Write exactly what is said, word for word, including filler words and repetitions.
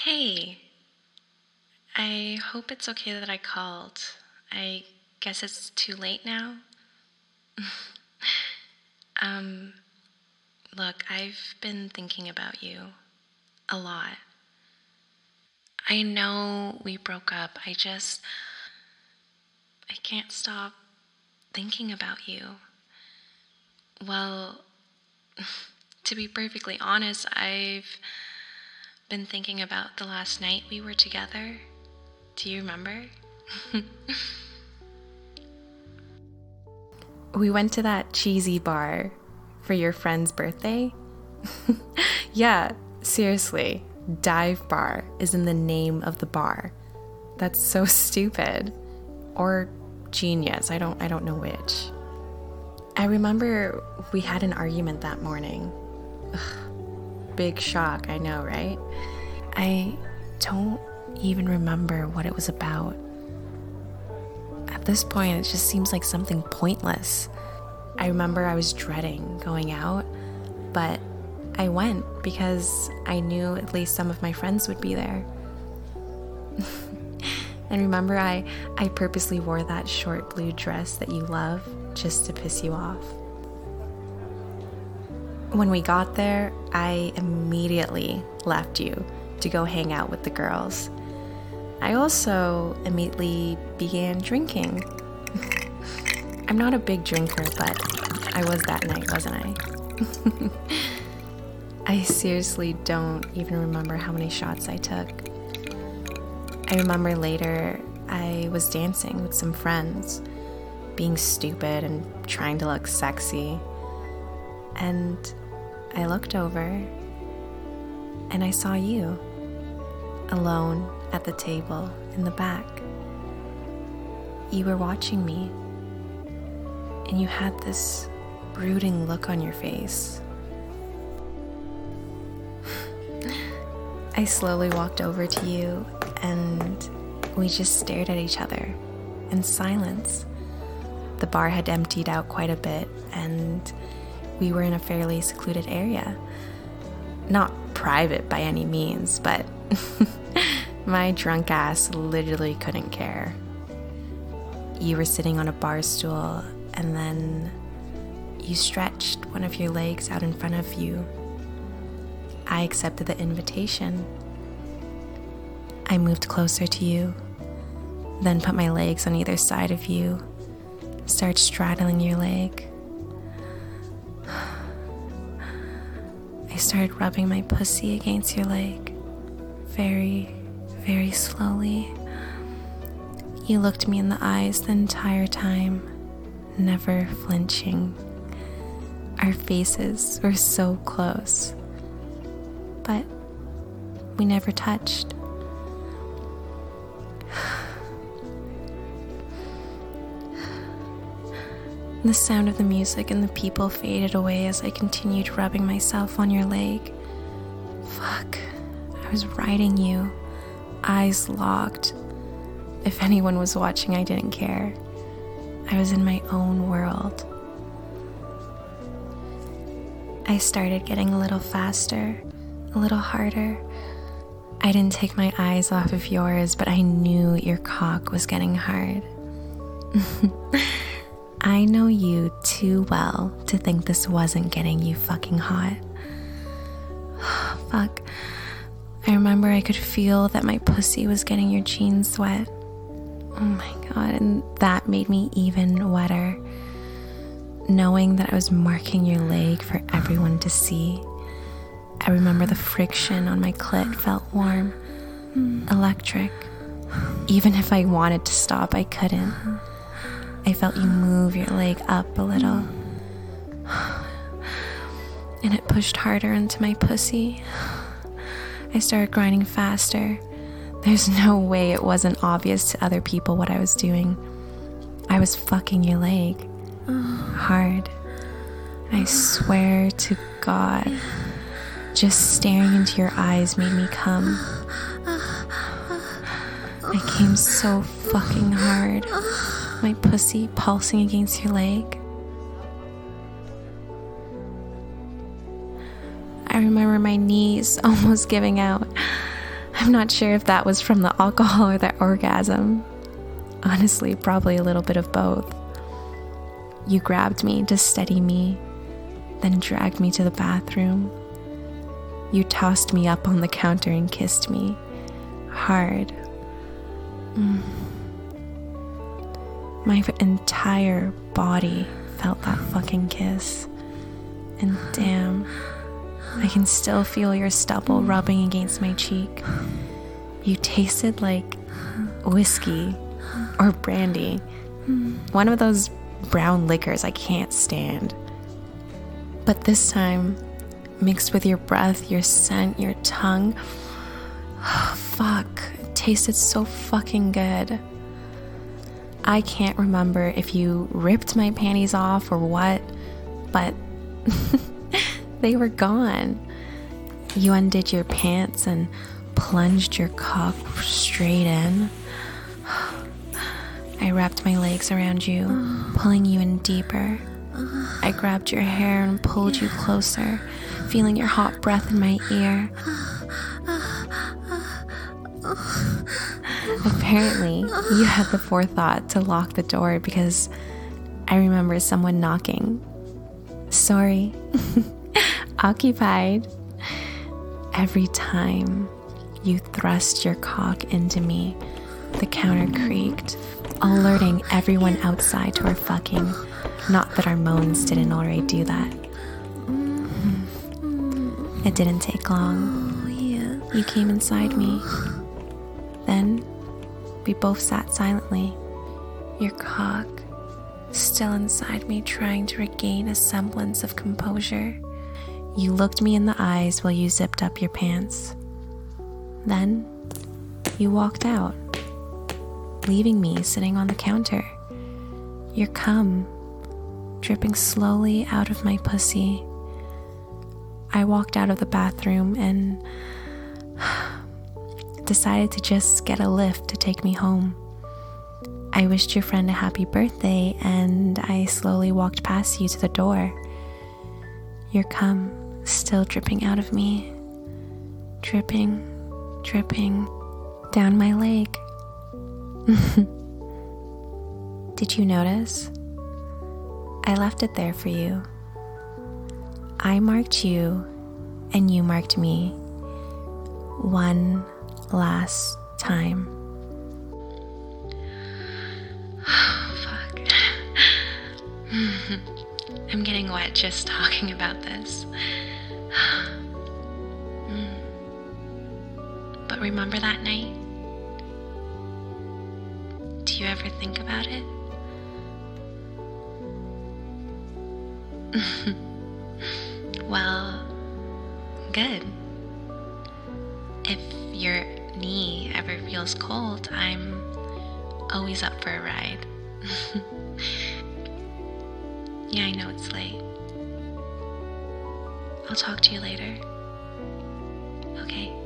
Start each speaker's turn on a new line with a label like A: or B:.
A: Hey, I hope it's okay that I called. I guess it's too late now. um, look, I've been thinking about you a lot. I know we broke up. I just, I can't stop thinking about you. Well, to be perfectly honest, I've been thinking about the last night we were together. Do you remember?
B: We went to that cheesy bar for your friend's birthday. Yeah, seriously, Dive Bar is in the name of the bar. That's so stupid. Or genius, I don't I don't know which. I remember we had an argument that morning. Ugh, big shock, I know, right? I don't even remember what it was about. At this point, it just seems like something pointless. I remember I was dreading going out, but I went because I knew at least some of my friends would be there. And remember, I, I purposely wore that short blue dress that you love just to piss you off. When we got there, I immediately left you to go hang out with the girls. I also immediately began drinking. I'm not a big drinker, but I was that night, wasn't I? I seriously don't even remember how many shots I took. I remember later I was dancing with some friends, being stupid and trying to look sexy. And I looked over and I saw you, alone at the table in the back. You were watching me, and you had this brooding look on your face. I slowly walked over to you, and we just stared at each other in silence. The bar had emptied out quite a bit, and we were in a fairly secluded area. Not private by any means, but my drunk ass literally couldn't care. You were sitting on a bar stool, and then you stretched one of your legs out in front of you. I accepted the invitation. I moved closer to you, then put my legs on either side of you, started straddling your leg. I started rubbing my pussy against your leg, very, very slowly. You looked me in the eyes the entire time, never flinching. Our faces were so close, but we never touched. The sound of the music and the people faded away as I continued rubbing myself on your leg. Fuck, I was riding you, eyes locked. If anyone was watching, I didn't care. I was in my own world. I started getting a little faster, a little harder. I didn't take my eyes off of yours, but I knew your cock was getting hard. I know you too well to think this wasn't getting you fucking hot. Fuck. I remember I could feel that my pussy was getting your jeans wet. Oh my god, and that made me even wetter. Knowing that I was marking your leg for everyone to see. I remember the friction on my clit felt warm, electric. Even if I wanted to stop, I couldn't. I felt you move your leg up a little. And it pushed harder into my pussy. I started grinding faster. There's no way it wasn't obvious to other people what I was doing. I was fucking your leg. Hard. I swear to God, just staring into your eyes made me come. I came so fucking hard. My pussy pulsing against your leg. I remember my knees almost giving out. I'm not sure if that was from the alcohol or the orgasm. Honestly, probably a little bit of both. You grabbed me to steady me, then dragged me to the bathroom. You tossed me up on the counter and kissed me hard. Mm. My entire body felt that fucking kiss. And damn, I can still feel your stubble rubbing against my cheek. You tasted like whiskey or brandy. One of those brown liquors I can't stand. But this time, mixed with your breath, your scent, your tongue, oh, fuck, it tasted so fucking good. I can't remember if you ripped my panties off or what, but they were gone. You undid your pants and plunged your cock straight in. I wrapped my legs around you, pulling you in deeper. I grabbed your hair and pulled you closer, feeling your hot breath in my ear. Apparently, you had the forethought to lock the door because I remember someone knocking. Sorry. Occupied. Every time you thrust your cock into me, the counter creaked, alerting everyone outside to our fucking. Not that our moans didn't already do that. It didn't take long. You came inside me. Then, we both sat silently, your cock still inside me, trying to regain a semblance of composure. You looked me in the eyes while you zipped up your pants. Then, you walked out, leaving me sitting on the counter, your cum dripping slowly out of my pussy. I walked out of the bathroom and decided to just get a lift to take me home. I wished your friend a happy birthday and I slowly walked past you to the door. Your cum still dripping out of me. Dripping, dripping down my leg. Did you notice? I left it there for you. I marked you and you marked me. One last time.
A: Oh, fuck. I'm getting wet just talking about this. But remember that night? Do you ever think about it? Well, good. If your knee ever feels cold, I'm always up for a ride. Yeah, I know it's late. I'll talk to you later. Okay.